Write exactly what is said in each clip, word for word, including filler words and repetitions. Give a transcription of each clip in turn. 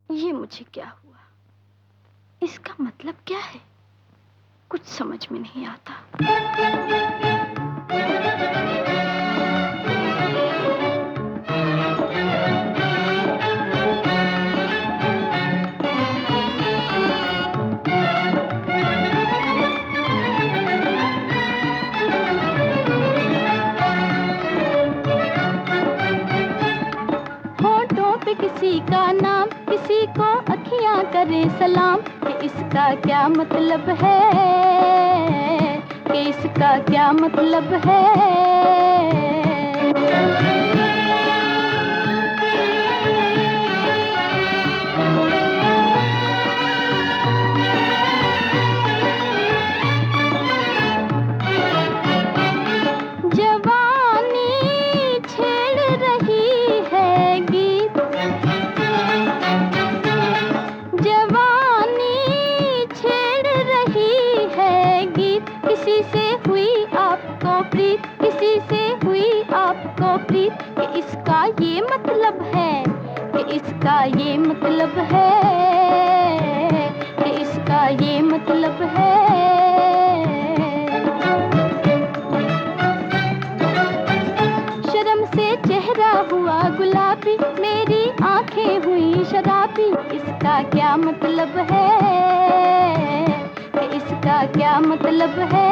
ये मुझे क्या हुआ? इसका मतलब क्या है? कुछ समझ में नहीं आता। होठों पे किसी का नाम, किसी को अखियां करे सलाम, कि इसका क्या मतलब है, कि इसका क्या मतलब है। जवानी छेड़ रही है गीत, जवानी छेड़ रही है गीत, किसी से हुई आपको प्रीत, किसी से हुई आपको प्रीत, कि इसका ये मतलब है, कि इसका ये मतलब है, कि इसका ये मतलब है। शर्म से चेहरा हुआ गुलाबी, मेरी आंखें हुई शराबी, इसका क्या मतलब है, कि इसका क्या मतलब है।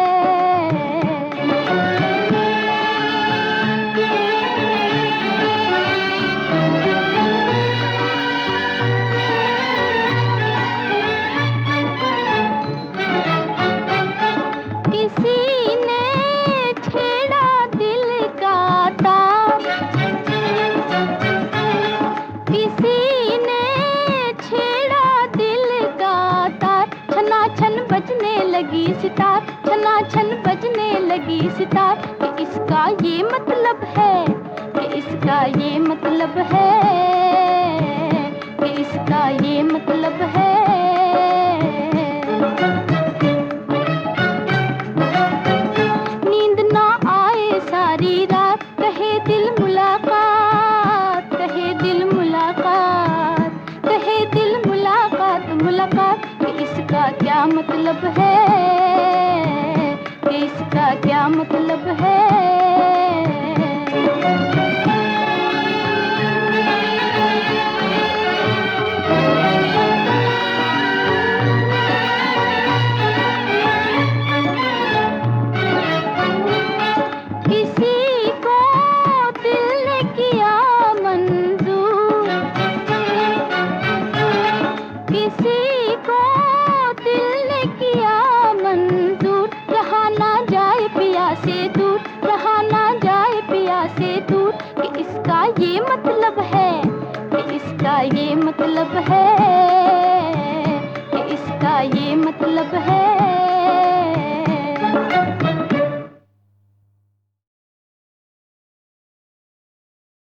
किसी ने छेड़ा दिल का तार, किसी ने छेड़ा दिल का तार, छना छन बजने लगी सितार, छना छन बजने लगी सितार, कि इसका ये मतलब है, कि इसका ये मतलब है, कि इसका ये मतलब है। नींद ना आए सारी रात, कहे दिल मुलाकात, कहे दिल मुलाकात, कहे दिल मुलाकात मुलाकात, कि इसका क्या मतलब है, कि इसका क्या मतलब है। किसी को दिल ने किया मंजूर, किसी को दिल ने किया मंजूर, रहा ना जाए पिया से दूर, रहा ना जाए पिया से दूर, कि इसका ये मतलब है, कि इसका ये मतलब है, कि इसका ये मतलब है।